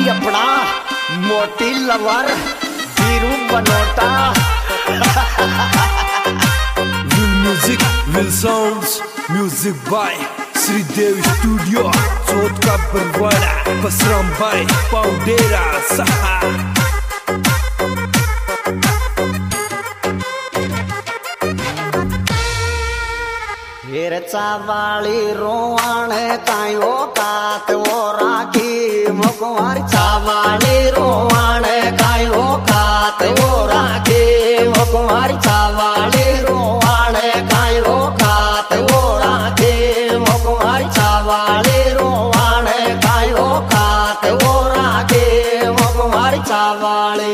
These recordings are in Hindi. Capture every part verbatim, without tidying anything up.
भाई अपना मोटी lover Veeru Banota. Will music will sounds music by Shridev studio Chauth ka Barwara Basram भाई पाउडेरा सहा। हेर चावाली रोवाण कायो कात वो राखी मुकुमार चावाली रोवाण कायो कात वो राखी मुकुमार चावाली रोवाण कायो कात वो राखी मुकुमार चावाली रोवाण कायो कात वो राखी मुकुमार चावाली।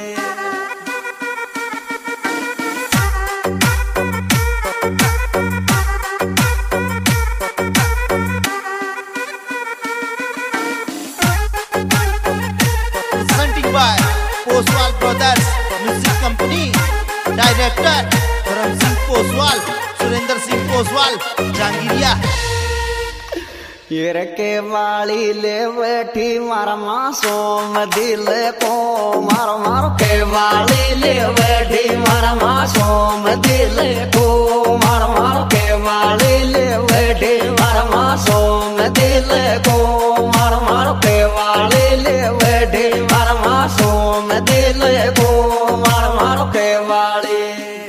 by Poswal Brothers Music Company, Director Dharam Singh Poswal, Surendra Singh Poswal, Jangiriya। हीर के वाली ले बैठी मार मासूम दिल को मार मार के वाली ले बैठी मार मासूम दिल को मार मार के वाली ले बैठी मार मासूम दिल को मार मार के वाली ले बैठी मार मासूम दिल को मार मार के वाली।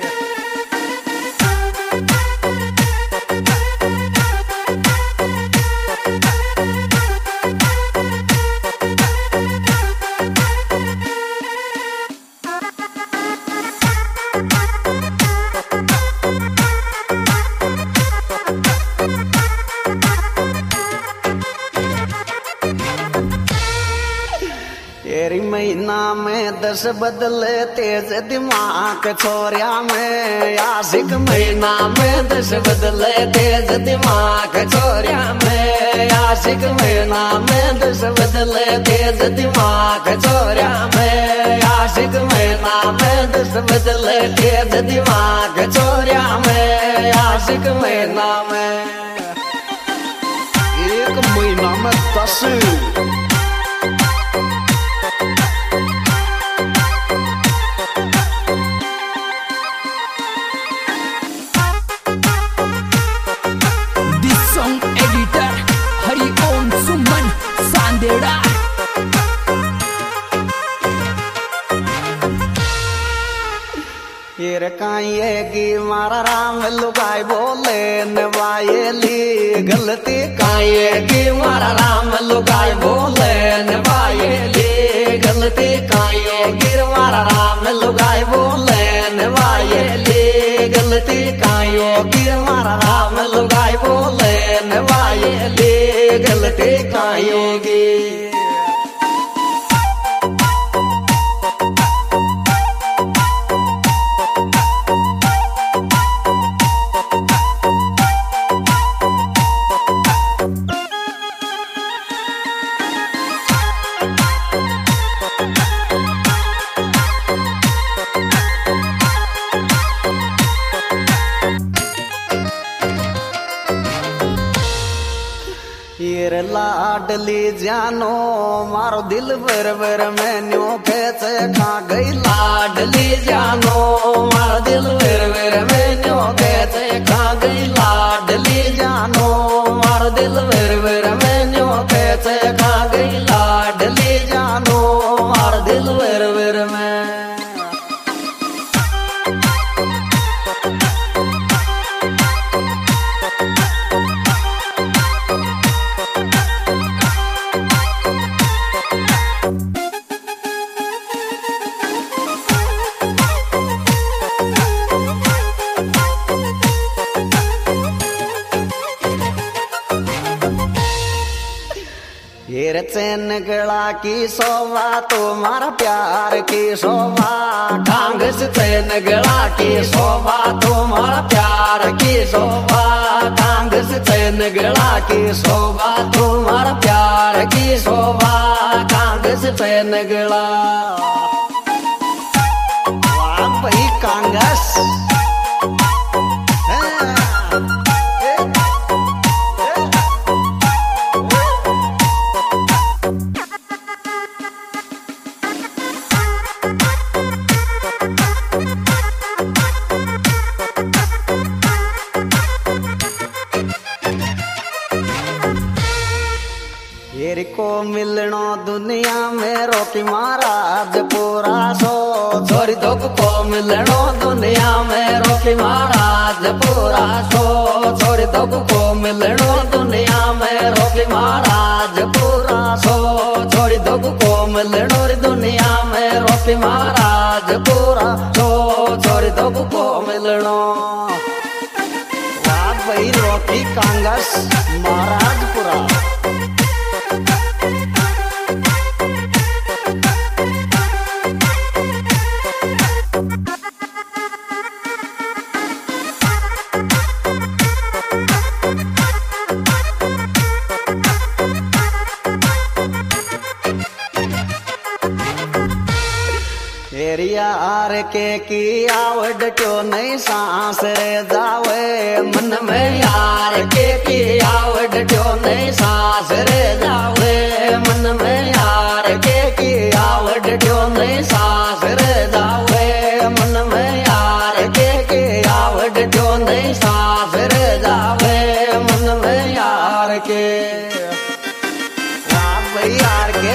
तेरी महीना में दस बदले तेज दिमाग छोरिया में आशिक महीना में दस बदले तेज दिमाग छोरिया में आशिक महीना में दस बदले तेज दिमाग छोरिया में आशिक महीना में दस बदले तेज दिमाग छोरिया में आशिक महीना में एक महीना में दस हीर कायेगी मारा राम लुगाई बोले नवायेली गलती कायेगी मारा राम लुगाई बोले नवायेली गलती कायेगी मारा राम लुगाई बोले नवायेली गलती कायेगी मारा राम लुगाई बोले नवायेली गलती कायेगी। हीर लाडली जानो मारो दिल बर बर मैन्यो खेच खा गई लाडली जानो मारो दिल बर बर मैन्यो खेच खा गई लाडली जानो मारो दिल बर बर मैन्यो खेच खा गई लाडली जानो मारो दिल बर बर में। हीर चैन गला की शोभा तुम्हारा प्यार की शोभा कांगस चैन गला की शोभा तुम्हारा प्यार की शोभा कांगस चैन गला की शोभा तुम्हारा प्यार की शोभा कांगस चैन गला। वाह भाई कांगस तेरे को मिलनो दुनिया में रोकी महाराज पूरा सो छोरी दुख को मिलनो दुनिया में रोकी महाराज पूरा सो छोरी दुख को मिलनो दुनिया में रोकी महाराज पूरा सो छोरी दुख को मिलनो दुनिया में रोकी महाराज पूरा सो छोरी दुख को मिलनो। वाह भाई रोकी कांगस महाराजपुरा। यार के की आवड क्यों नहीं सांस रे जावे मन में यार के की आवड क्यों नहीं सांस रे जावे मन में यार के की आवड क्यों नहीं सांस रे जावे मन में यार के की आवड क्यों नहीं सांस रे जावे मन में यार के। वाह भाई यार के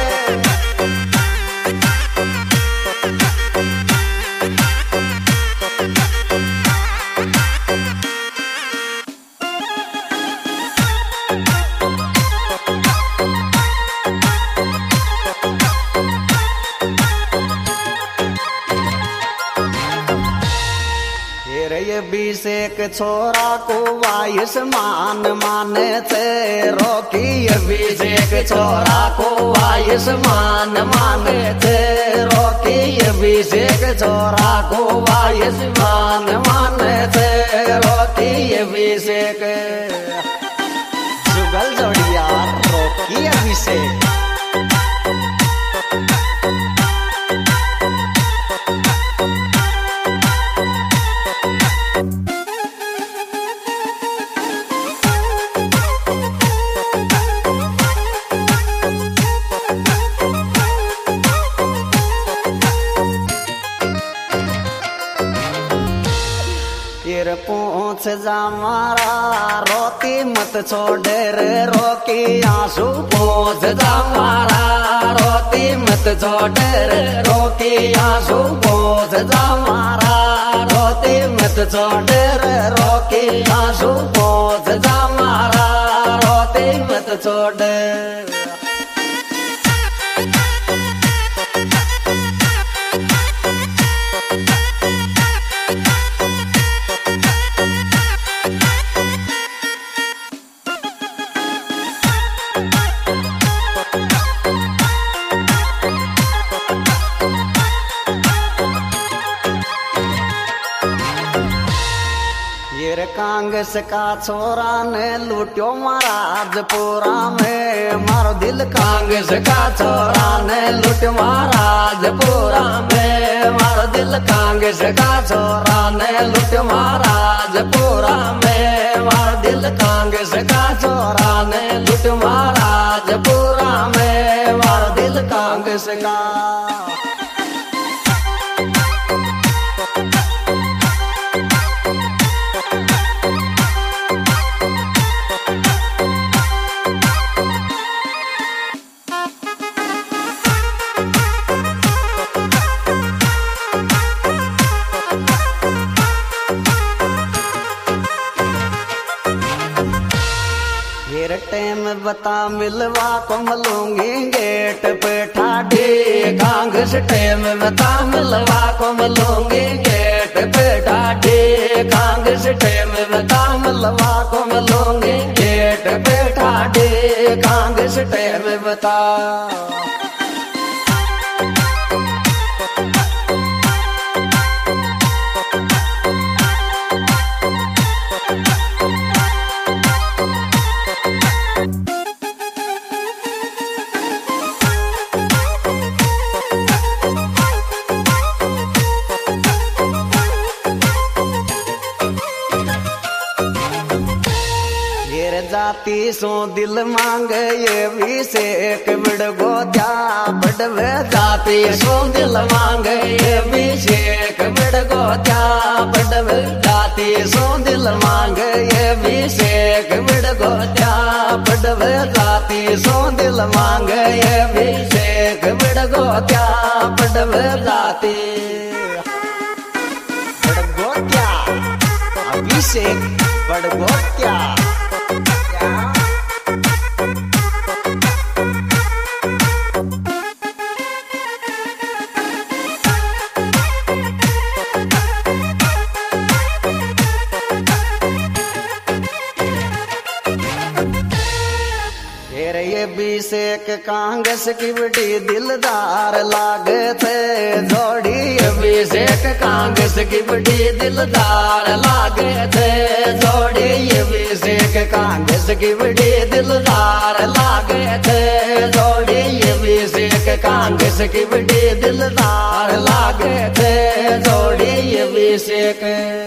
अभिषेक छोरा को वायुस मान माने थे रोकी अभिषेक छोरा को वायुस मान माने थे रोकी अभिषेक छोरा को वायुस मान माने थे रोकी अभिषेक जुगल जोड़िया रोकी अभिषेक। पूछ जा मारा रोती मत छोड़े रे रोकी आंसू पूछ जा मारा रोती मत छोड़े रे रोकी आंसू पूछ जा मारा रोती मत छोड़े रे रोकी आंसू पूछ जा मारा रोती मत छोड़े। कांग्रेस का छोरा ने लूटियो महाराजपुरा में मारो दिल कांग्रेस का छोरा ने लूटियो महाराजपुरा में मारो दिल कांग्रेस का छोरा ने लूटियो महाराजपुरा में मारो दिल कांग्रेस का छोरा ने लूटियो महाराजपुरा में मारो दिल कांग्रेस का। टाइम बता मिलवा को मलूंगी गेट पे ठाडी कांग्रेस टाइम बता मिलवा को मलूंगी गेट पे ठाडी कांग्रेस टाइम बता मिलवा को मलूंगी गेट पे ठाडी कांग्रेस टाइम बता। जाती सो दिल मांगे ये भी से एक बिड़गो जा बड़वे जाती सो दिल मांगे ये भी से एक बिड़गो जा बड़वे जाती सो दिल मांगे ये भी से एक बिड़गो जा बड़वे जाती सो दिल मांगे अभिषेक बड़गोत्या पडव जाते बड़गोत्या अभिषेक बड़गोत्या अभिषेक कांग्रेस की बड़ी दिलदार लागे थे जोड़ी अभिषेक कांग्रेस की बड़ी दिलदार लागे थे जोड़ी अभिषेक कांग्रेस की बड़ी दिलदार लागे थे जोड़ी अभिषेक कांग्रेस की बड़ी दिलदार लागे थे जोड़ी अभिषेक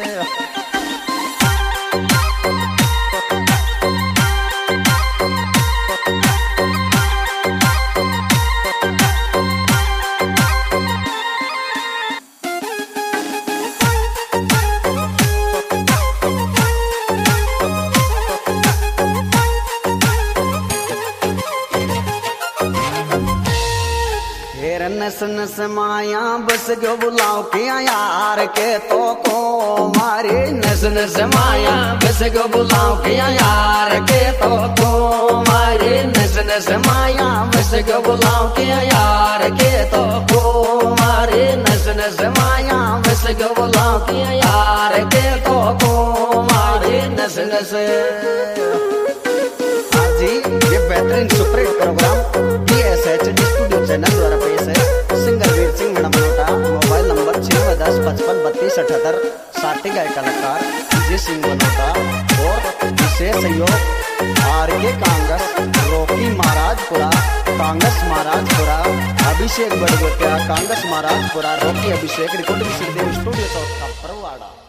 नस नस माया बस गो बुलाओ किया यार के तो को मारे नस नस माया बस गो बुलाओ किया यार के तो को मारे नस नस माया बस गो बुलाओ किया यार के तो को मारे नस नस माया बस गो बुलाओ किया यार के तो को मारे नस नस। जी ये बेहतरीन superhit programme D S H D studio channel द्वारा पेश है। Singer Veer Singh Manota, mobile number छियानवे दस पचपन बत्तीस अठहत्तर, साथी गायक कलाकार विजय सिंह मनोटा और विशेष सहयोग R K Congress, Rocky Maharajpura, Congress Maharajpura, Abhishek Badgotya, Congress Maharajpura, Rocky Abhishek, recording Shridev studio Chautha Parwada.